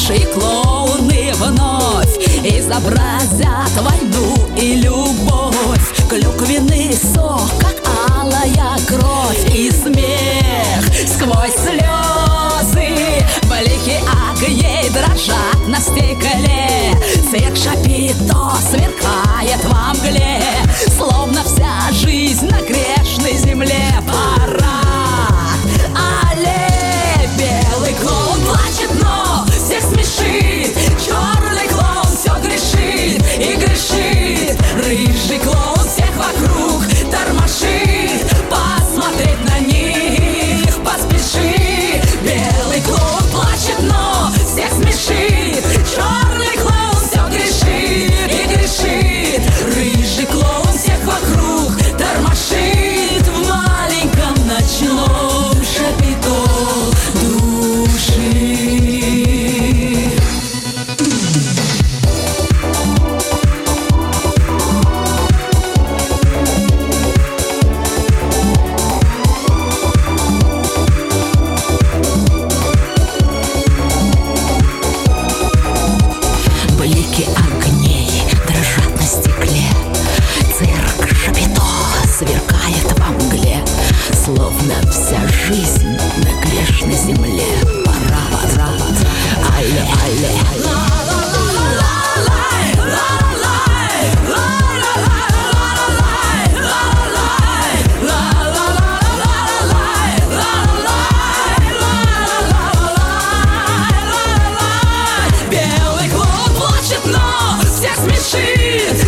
Наши клоуны вновь изобразят войну и любовь. Клюквенный сок, как алая кровь, и смех сквозь слезы. Блики огней дрожат на стекле. Цирк Шапито сверкает во мгле, словно вся жизнь на грешной земле. Парад, алле, белый клоун плачет, но всех смешит. Черный клоун все грешит и грешит. Рыжий клоун всех вокруг тормошит. Посмотреть на них поспеши. Белый клоун плачет, но всех смешит. Черный клоун все грешит и грешит. Рыжий клоун всех вокруг тормошит. В маленьком ночном Шапито души. Блики огней дрожат на стекле. Цирк Шапито сверкает во мгле, словно вся жизнь на грешной земле. Пора, алле, алле. Белый клоун плачет, но всех смешит.